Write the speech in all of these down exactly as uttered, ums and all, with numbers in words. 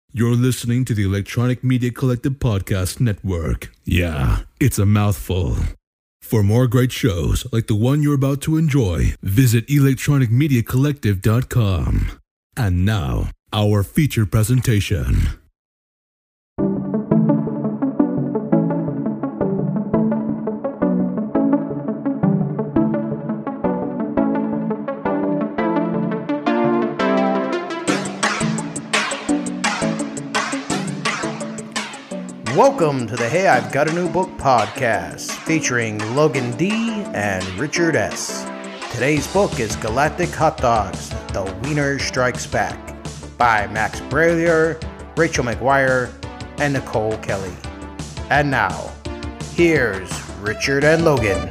You're listening to the Electronic Media Collective Podcast Network. Yeah, it's a mouthful. For more great shows like the one you're about to enjoy, visit electronic media collective dot com. And now, our feature presentation. Welcome to the Hey I've Got a New Book podcast, featuring Logan D. and Richard S. Today's book is Galactic Hot Dogs, The Wiener Strikes Back, by Max Brallier, Rachel McGuire, and Nicole Kelly. And now, here's Richard and Logan.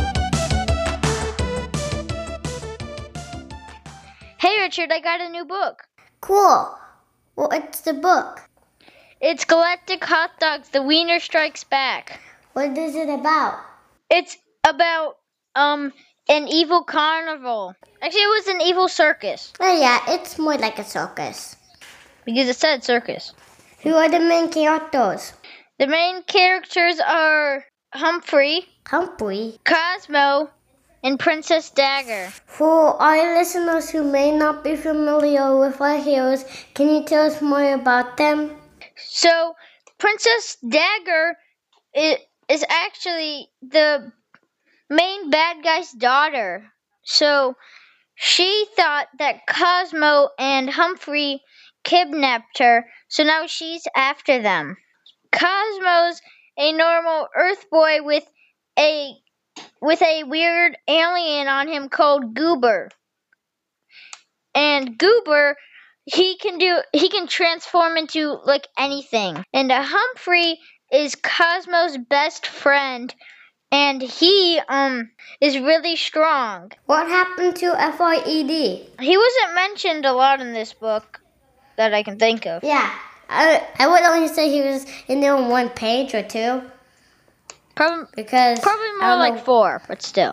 Hey Richard, I got a new book. Cool. What's the book? It's Galactic Hot Dogs, The Wiener Strikes Back. What is it about? It's about, um, an evil carnival. Actually, it was an evil circus. Oh yeah, it's more like a circus. Because it said circus. Who are the main characters? The main characters are Humphrey, Humphrey. Cosmo, and Princess Dagger. For our listeners who may not be familiar with our heroes, can you tell us more about them? So, Princess Dagger is, is actually the main bad guy's daughter. So, she thought that Cosmo and Humphrey kidnapped her, so now she's after them. Cosmo's a normal Earth boy with a with a weird alien on him called Goober. And Goober, he can do he can transform into like anything. And uh, Humphrey is Cosmo's best friend, and he um is really strong. What happened to F R E D? He wasn't mentioned a lot in this book that I can think of. Yeah, I, I would only say he was in there on one page or two. Probably Because probably more like know. four, but still.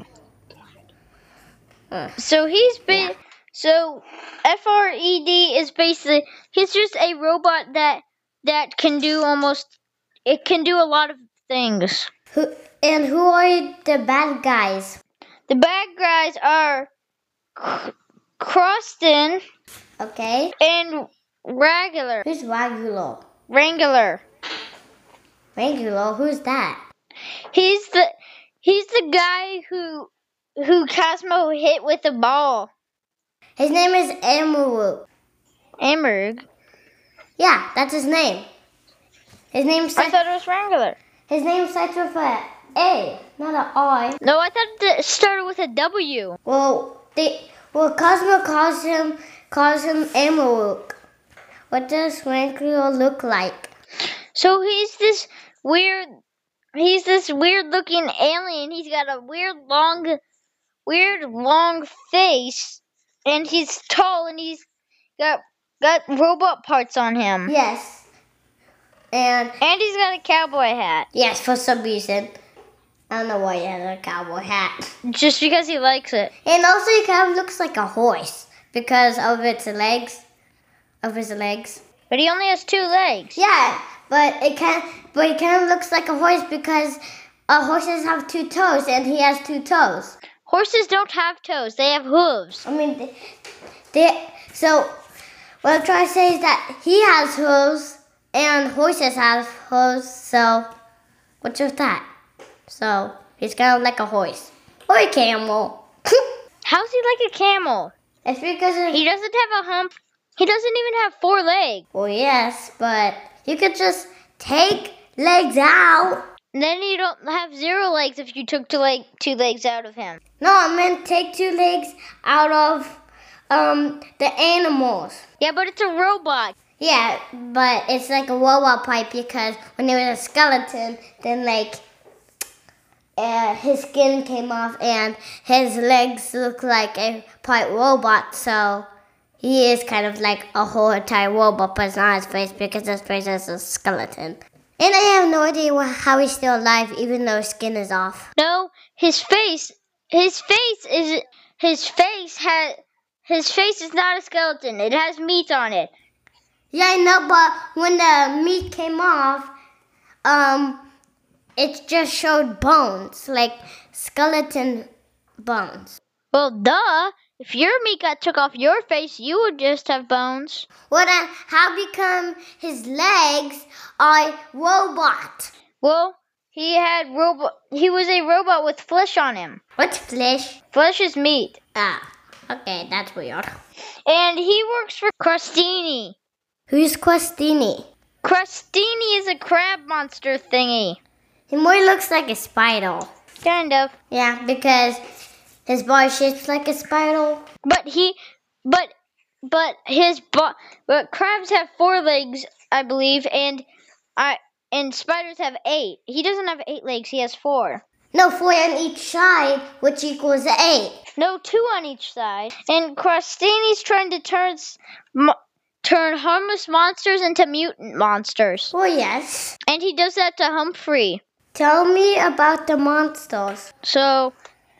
Uh. So he's been Yeah. so F R E D is basically he's just a robot that that can do almost it can do a lot of things. Who and who are the bad guys? The bad guys are C- Croston Okay. and Regular. Who's Regular? Wrangler. Regular? Who's that? He's the he's the guy who who Cosmo hit with a ball. His name is Emerald. Emerg. Yeah, that's his name. His name I starts. thought it was Wrangler. His name starts with a A, not an I. No, I thought it started with a W. Well, they well Cosmo calls him calls him Emerald. What does Regular look like? So he's this weird, he's this weird looking alien. He's got a weird long, weird long face, and he's tall, and he's got got robot parts on him. Yes. And And he's got a cowboy hat, yes, for some reason. I don't know why he has a cowboy hat. just because he likes it. And also he kind of looks like a horse because of its legs. Of his legs. But he only has two legs. Yeah, but it kind but it kind of looks like a horse because uh, horses have two toes and he has two toes. Horses don't have toes; they have hooves. I mean, they, they so what I'm trying to say is that he has hooves and horses have hooves. So what's with that? So he's kind of like a horse or a camel. How's he like a camel? It's because of, He doesn't have a hump. He doesn't even have four legs. well, yes, but you could just take legs out. Then you don't have zero legs if you took two, leg, two legs out of him. No, I meant take two legs out of um the animals. Yeah, but it's a robot. Yeah, but it's like a robot pipe because when there was a skeleton, then like uh, his skin came off and his legs look like a part robot, so he is kind of like a whole entire robot, but it's not his face because his face is a skeleton. And I have no idea wh- how he's still alive even though his skin is off. No, his face, his face is, his face has, his face is not a skeleton. It has meat on it. Yeah, I know, but when the meat came off, um, it just showed bones, like skeleton bones. Well, duh. If your meat got took off your face, you would just have bones. Well, then how become his legs are robot? Well, he had robot. He was a robot with flesh on him. What's flesh? Flesh is meat. Ah, okay, that's weird. And he works for Crostini. Who's Crostini? Crostini is a crab monster thingy. He more looks like a spider. Kind of. Yeah, because his body shapes like a spider. But he, but, but his, bo- but crabs have four legs, I believe, and I, and spiders have eight. He doesn't have eight legs. He has four. No, four on each side, which equals eight. No, two on each side. And Crostini's trying to turn, mo- turn harmless monsters into mutant monsters. Oh, yes. And he does that to Humphrey. Tell me about the monsters. So,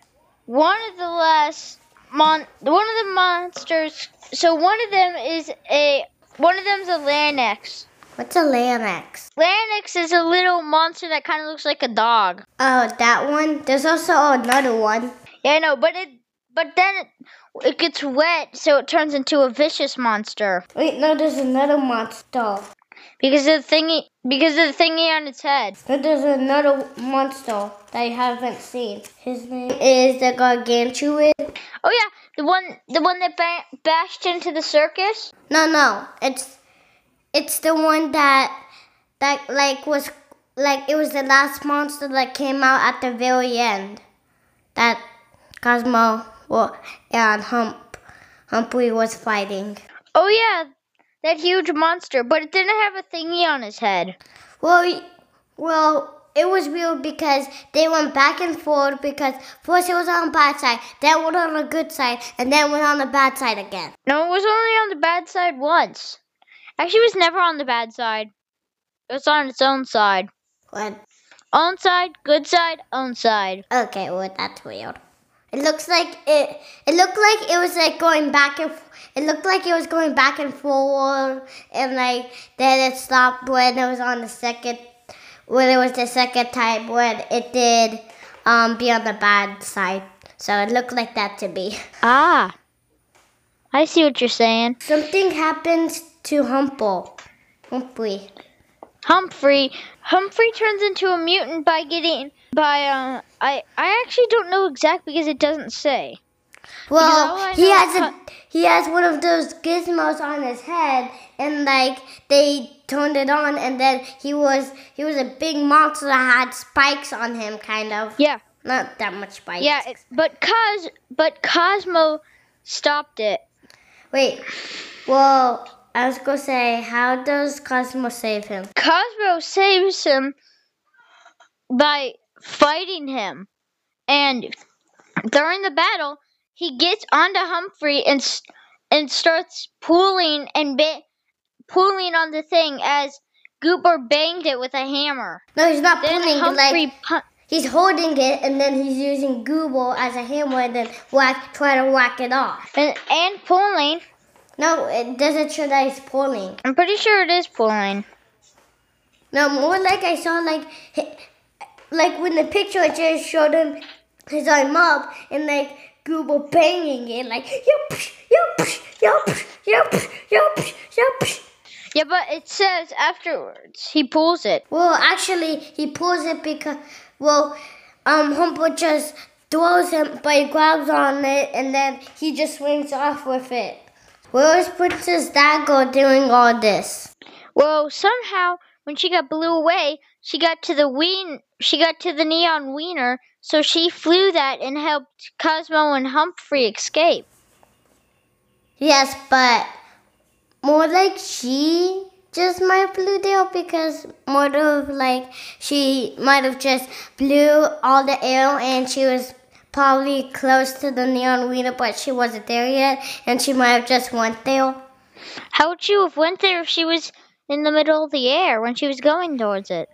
one of the last mon, one of the monsters. So one of them is a, one of them's a Larynx. What's a Larynx? Larynx is a little monster that kind of looks like a dog. Oh, that one? There's also another one. Yeah, I know, but it, but then it, it gets wet, so it turns into a vicious monster. Wait, no, there's another monster. Because of the thingy, because of the thingy on its head. No, there's another monster that I haven't seen. His name is the Gargantuan. Oh yeah, the one, the one that ba- bashed into the circus. No, no, it's it's the one that that like was like it was the last monster that came out at the very end. That Cosmo well, and Hump Humphrey was fighting. Oh yeah. That huge monster, but it didn't have a thingy on his head. Well, well, it was weird because they went back and forth because first it was on the bad side, then it went on the good side, and then went on the bad side again. No, it was only on the bad side once. Actually, it was never on the bad side. It was on its own side. What? Own side, good side, own side. Okay, well, that's weird. It looks like it. It looked like it was like going back and. It looked like it was going back and forward, and like then it stopped when it was on the second. When it was the second time when it did um be on the bad side. So it looked like that to me. Ah, I see what you're saying. Something happens to Humple. Humphrey. Humphrey. Humphrey turns into a mutant by getting by uh I I actually don't know exactly because it doesn't say. Well, he has a he has one of those gizmos on his head, and like they turned it on, and then he was he was a big monster that had spikes on him, kind of. Yeah. Not that much spikes. Yeah, it, but Cos but Cosmo stopped it. Wait. Well, I was gonna say, how does Cosmo save him? Cosmo saves him by fighting him, and during the battle, he gets onto Humphrey and and starts pulling and ba- pulling on the thing as Goober banged it with a hammer. No, he's not Then pulling. Humphrey Like pu- he's holding it, and then he's using Goober as a hammer, and then whack, try to whack it off. and, and pulling. No, it doesn't show that he's pulling. I'm pretty sure it is pulling. No, more like I saw like, hi- like when the picture just showed him his arm up and like Goober banging it like yup yup yup yup yup yup. Yeah, but it says afterwards he pulls it. Well, actually, he pulls it because well, um, Humble just throws him, but he grabs on it and then he just swings off with it. Where is Princess Dagger doing all this? Well, somehow when she got blew away, she got to the ween. She got to the neon wiener, so she flew that and helped Cosmo and Humphrey escape. Yes, but more like she just might have flew there because more of like she might have just blew all the air and she was probably close to the neon wiener, but she wasn't there yet, and she might have just went there. How would you have went there if she was in the middle of the air when she was going towards it?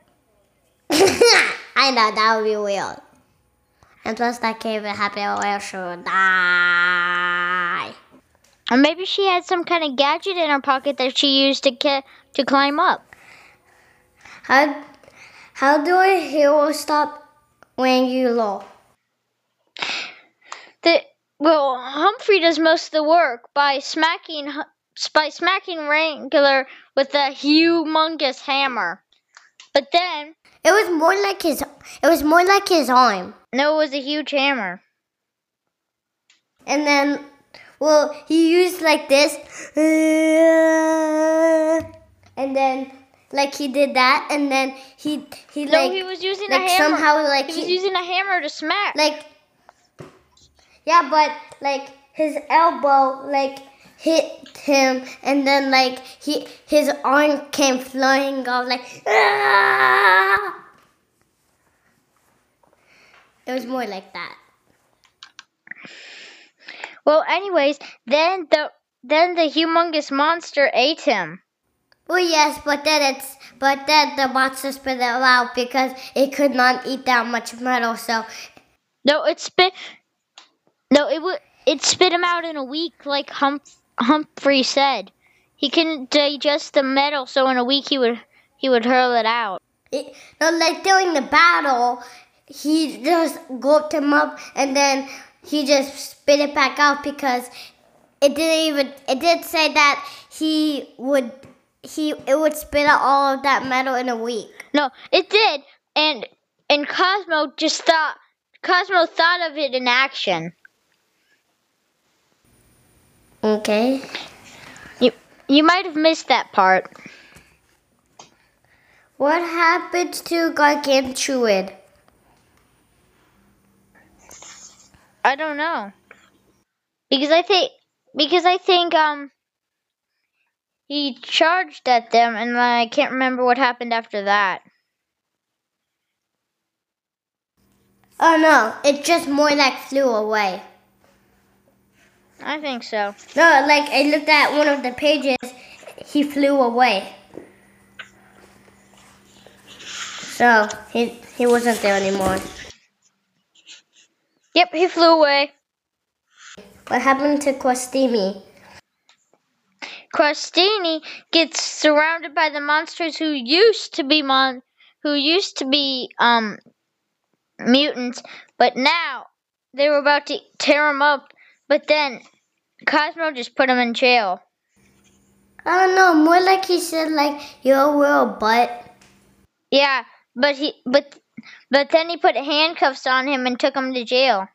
I know, that would be weird. And plus that cave would happen where she would die. Or maybe she had some kind of gadget in her pocket that she used to get to climb up. How how do a hero stop when you low? The well, Humphrey does most of the work by smacking by smacking Wrangler with a humongous hammer. But then it was more like his it was more like his arm. No, it was a huge hammer. And then, well, he used like this, and then like he did that, and then he he no, like he was using like a hammer. somehow like he, he was using a hammer to smack. Like yeah, but like his elbow like hit him, and then like he his arm came flying off like. Aah! It was more like that. Well, anyways, then the then the humongous monster ate him. Well, yes, but then it's but then the monster spit it out because it could not eat that much metal. So no, it spit. No, it would. It spit him out in a week, like Hump, Humphrey said. He couldn't digest the metal, so in a week he would he would hurl it out. It, no, like during the battle, he just gulped him up, and then he just spit it back out because it didn't even. It did say that he would he it would spit out all of that metal in a week. No, it did, and and Cosmo just thought Cosmo thought of it in action. Okay. You you might have missed that part. What happens to Gargantuan? I don't know. Because I think because I think um he charged at them, and I can't remember what happened after that. Oh no, it just more like flew away. I think so. No, like I looked at one of the pages, he flew away. So he he wasn't there anymore. Yep, he flew away. What happened to Costini? Crostini gets surrounded by the monsters who used to be mon who used to be um mutants, but now they were about to tear him up. But then Cosmo just put him in jail. I don't know, more like he said like you're a real butt. Yeah, but he but but then he put handcuffs on him and took him to jail.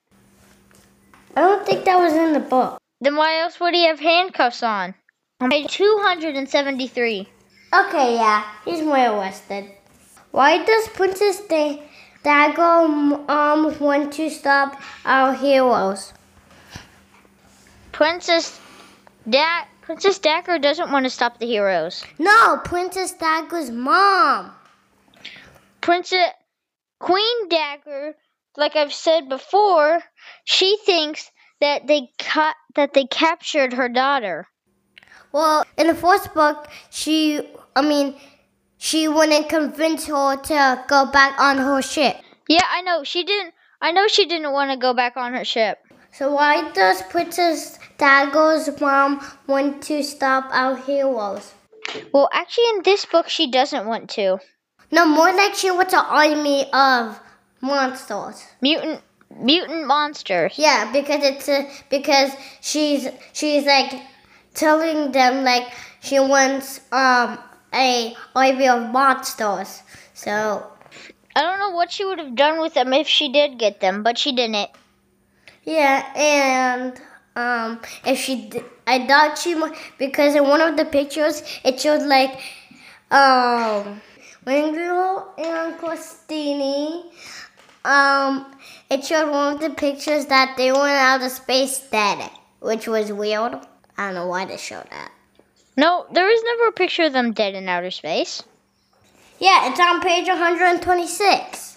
I don't think that was in the book. Then why else would he have handcuffs on? On page two hundred seventy-three. Okay, yeah, he's more arrested. Why does Princess Da- Dago um want to stop our heroes? Princess da- Princess Dagger doesn't want to stop the heroes. No, Princess Dagger's mom. Princess Queen Dagger, like I've said before, she thinks that they ca- that they captured her daughter. Well, in the fourth book, she, I mean, she wouldn't convince her to go back on her ship. Yeah, I know. She didn't. I know she didn't want to go back on her ship. So why does Princess Dagger's mom want to stop our heroes? Well, actually, in this book, she doesn't want to. No, more like she wants an army of monsters. Mutant, mutant monsters. Yeah, because it's a, because she's she's like telling them like she wants um a army of monsters. So I don't know what she would have done with them if she did get them, but she didn't. yeah, and um if she did, I doubt she might, because in one of the pictures it showed like um Wrangler and Costini. Um, it showed one of the pictures that they went out of space dead, which was weird. I don't know why they showed that. No, there was never a picture of them dead in outer space. Yeah, it's on page one hundred twenty-six.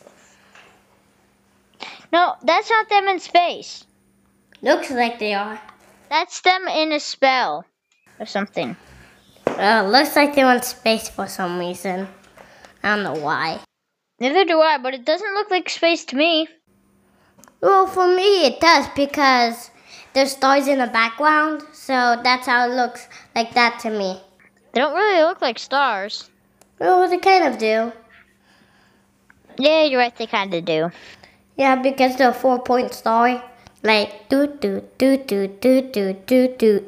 No, that's not them in space. Looks like they are. That's them in a spell or something. Uh, looks like they're in space for some reason. I don't know why. Neither do I, but it doesn't look like space to me. Well, for me it does because there's stars in the background, so that's how it looks like that to me. They don't really look like stars. Well, they kind of do. Yeah, you're right, they kind of do. Yeah, because they're a four-point star. Like, doot, doot, doot, doot, doot, doot, doot, doot.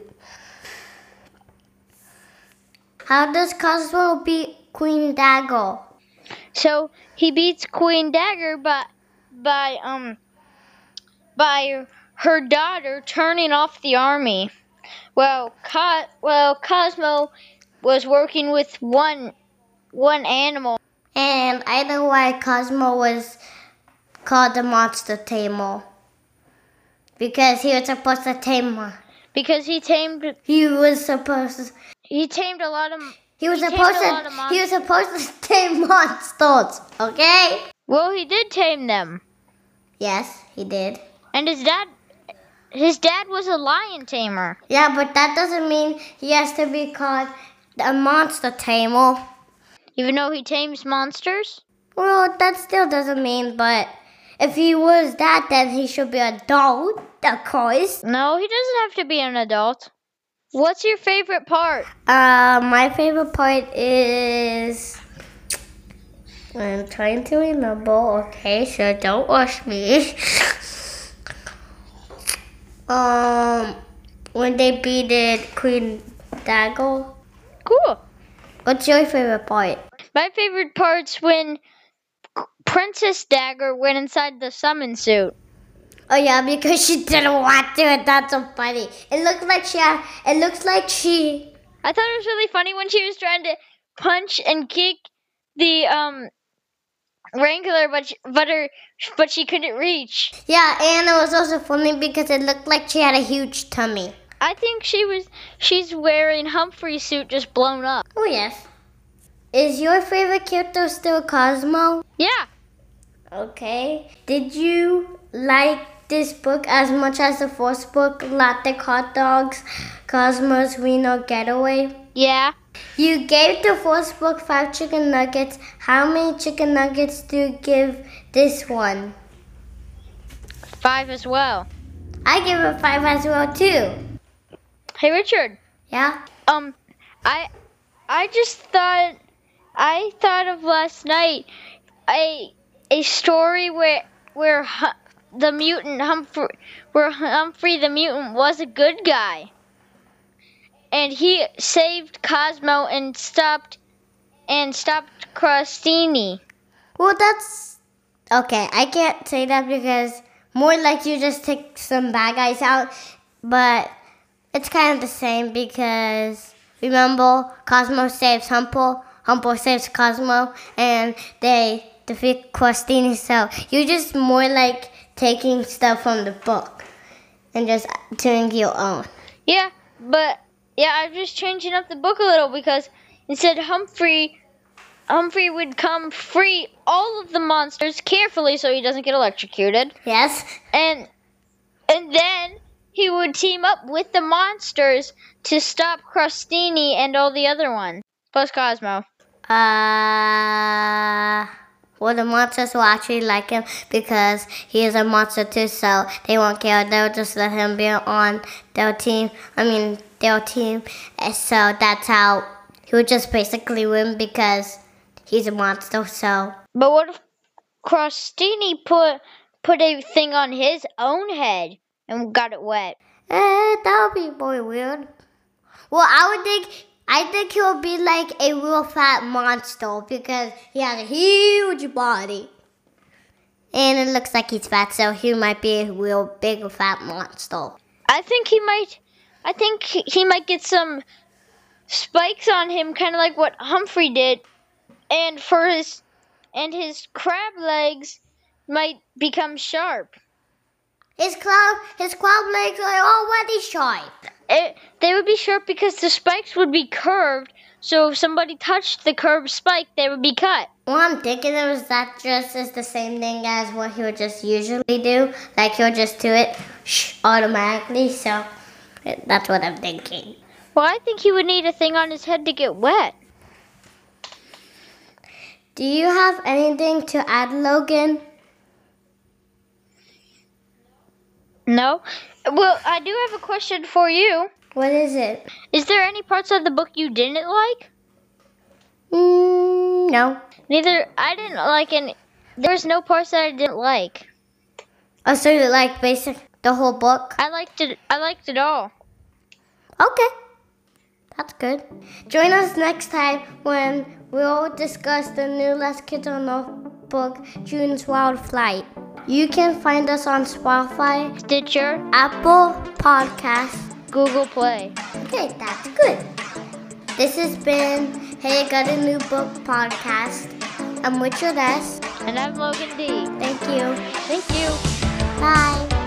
How does Cosmo beat Queen Dagger? So he beats Queen Dagger by by um by her daughter turning off the army. Well, Co- well Cosmo was working with one one animal. And I know why Cosmo was called the Monster Tamer. Because he was supposed to tame her. Because he tamed He was supposed to... he tamed a lot of He was he tamed supposed a lot of to. monsters. He was supposed to tame monsters. Okay? Well, he did tame them. Yes, he did. And his dad his dad was a lion tamer. Yeah, but that doesn't mean he has to be called a monster tamer. Even though he tames monsters? Well, that still doesn't mean, but if he was that, then he should be an adult, of course. No, he doesn't have to be an adult. What's your favorite part? Uh, my favorite part is... I'm trying to remember, okay, so don't rush me. um, when they beat Queen Dagger. Cool. What's your favorite part? My favorite part's when Princess Dagger went inside the summon suit. Oh yeah, because she didn't want to, and that's so funny. It looks like she had, it looks like she... I thought it was really funny when she was trying to punch and kick the um Wrangler, but she, but her but she couldn't reach. Yeah, and it was also funny because it looked like she had a huge tummy. I think she was she's wearing Humphrey's suit just blown up. Oh yes. Is your favorite character still Cosmo? Yeah. Okay. Did you like this book as much as the first book, Galactic Hot Dogs, Cosmo's Reno Getaway? Yeah. You gave the first book five chicken nuggets. How many chicken nuggets do you give this one? Five as well. I give it five as well too. Hey Richard. Yeah? Um, I I just thought I thought of last night a a story where where Hu- the mutant Humphrey where Humphrey the mutant was a good guy. And he saved Cosmo and stopped and stopped Crostini. Well, that's... Okay, I can't say that because more like you just take some bad guys out. But it's kind of the same because, remember, Cosmo saves Humpo, Humpo saves Cosmo, and they defeat Crostini. So you're just more like taking stuff from the book and just doing your own. Yeah, but... Yeah, I'm just changing up the book a little because instead Humphrey Humphrey would come free all of the monsters carefully so he doesn't get electrocuted. Yes? And and then he would team up with the monsters to stop Crostini and all the other ones. Plus Cosmo. Uh... Well, the monsters will actually like him because he is a monster too, so they won't care. They'll just let him be on their team. I mean, their team. And so that's how he would just basically win because he's a monster, so. But what if Crostini put put a thing on his own head and got it wet? Eh, that would be more weird. Well, I would think... I think he'll be like a real fat monster because he has a huge body. And it looks like he's fat, so he might be a real big fat monster. I think he might I think he he might get some spikes on him, kind of like what Humphrey did. And for his and his crab legs might become sharp. His crab, his crab legs are already sharp. It, they would be sharp because the spikes would be curved, so if somebody touched the curved spike, they would be cut. Well, I'm thinking it was that just is the same thing as what he would just usually do. Like he'll just do it shh, automatically, so that's what I'm thinking. Well, I think he would need a thing on his head to get wet. Do you have anything to add, Logan? No? Well, I do have a question for you. What is it? Is there any parts of the book you didn't like? Mm, no. Neither. I didn't like any. There was no parts that I didn't like. Oh, so you like basic the whole book? I liked it. I liked it all. Okay. That's good. Join us next time when we'll discuss the new Last Kids on the book, June's Wild Flight. You can find us on Spotify, Stitcher, Apple Podcasts, Google Play. Okay, that's good. This has been Hey, I Got a New Book podcast. I'm Richard S. And I'm Logan D. Thank you. Thank you. Bye.